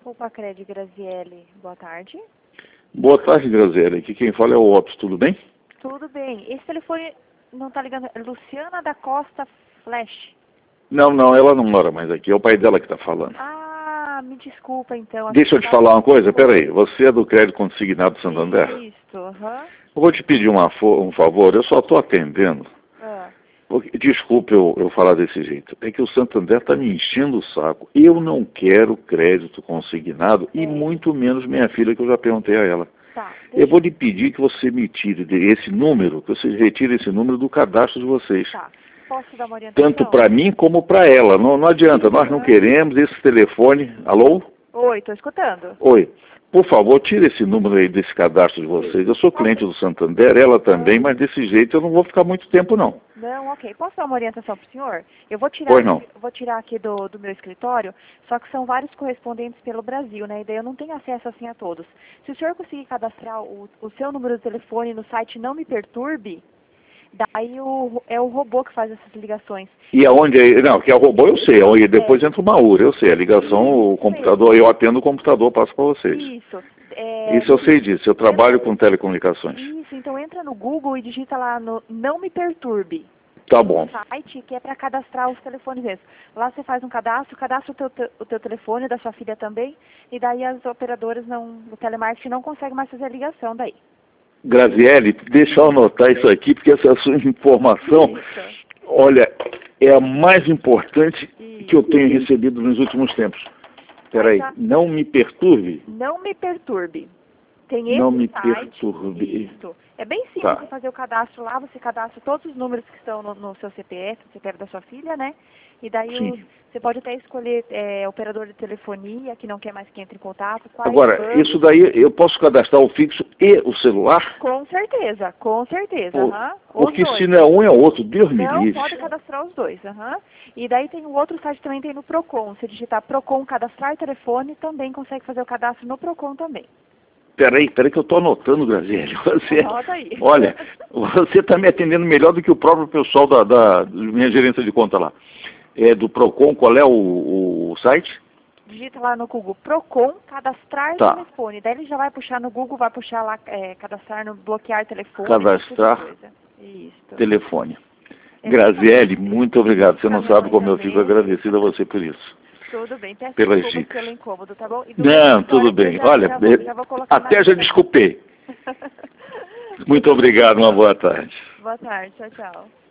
Desculpa, Cred Graziele. Boa tarde. Boa tarde, Graziele. Aqui quem fala é o Otto, tudo bem? Tudo bem. Esse telefone não está ligando. É Luciana da Costa Flash. Não, ela não mora mais aqui. É o pai dela que está falando. Ah, me desculpa então. Deixa eu te falar uma coisa, peraí. Você é do Crédito Consignado Santander? Isso, aham. Eu vou te pedir um favor, eu só estou atendendo. Desculpe eu falar desse jeito. É que o Santander está me enchendo o saco. Eu não quero crédito consignado e muito menos minha filha, que eu já perguntei a ela. Tá, eu vou lhe pedir que você me tire esse número, que você retire esse número do cadastro de vocês. Tá. Posso dar uma orientação? Tanto para mim como para ela. Não adianta, nós não queremos esse telefone. Alô? Oi, estou escutando. Oi. Por favor, tire esse número aí desse cadastro de vocês. Eu sou cliente do Santander, ela também, mas desse jeito eu não vou ficar muito tempo, não. Não, ok. Posso dar uma orientação para o senhor? Eu vou tirar, Pois não. vou tirar aqui do meu escritório, só que são vários correspondentes pelo Brasil, né? E daí eu não tenho acesso assim a todos. Se o senhor conseguir cadastrar o seu número de telefone no site Não Me Perturbe, daí é o robô que faz essas ligações. E aonde? Não, que é o robô eu sei, e depois entra uma URA, eu sei. A ligação, o computador, eu atendo o computador, passo para vocês. Isso. Isso eu sei disso, eu trabalho com telecomunicações. Isso, então entra no Google e digita lá no Não Me Perturbe. Tá bom. Site que é para cadastrar os telefones mesmo. Lá você faz um cadastra o teu telefone, da sua filha também, e daí as operadoras o telemarketing não consegue mais fazer a ligação daí. Graziele, deixa eu anotar isso aqui, porque essa sua informação, olha, é a mais importante que eu tenho recebido nos últimos tempos. Peraí, não me perturbe? Não me perturbe. Tem esse não me site, perturbe. Isso. É bem simples você fazer o cadastro lá, você cadastra todos os números que estão no seu CPF, no CPF da sua filha, né? E daí você pode até escolher operador de telefonia, que não quer mais que entre em contato. Agora, isso daí eu posso cadastrar o fixo e o celular? Com certeza, com certeza. Porque se não é um é outro, Deus me livre. Não, pode cadastrar os dois. E daí tem um outro site também, tem no Procon. Se digitar Procon, cadastrar telefone, também consegue fazer o cadastro no Procon também. Peraí que eu estou anotando, Graziele. Anota aí. Olha, você está me atendendo melhor do que o próprio pessoal da minha gerência de conta lá. É do Procon, qual é o site? Digita lá no Google, Procon, cadastrar telefone. Daí ele já vai puxar no Google, vai puxar lá, cadastrar no bloquear telefone. Cadastrar telefone. Graziele, muito obrigado. Você não sabe como eu fico agradecido a você por isso. Tudo bem, peço pelas desculpas dicas. pelo incômodo, tá bom? Não, tudo bem. Olha, até já desculpei. Muito obrigado, uma boa tarde. Boa tarde, tchau, tchau.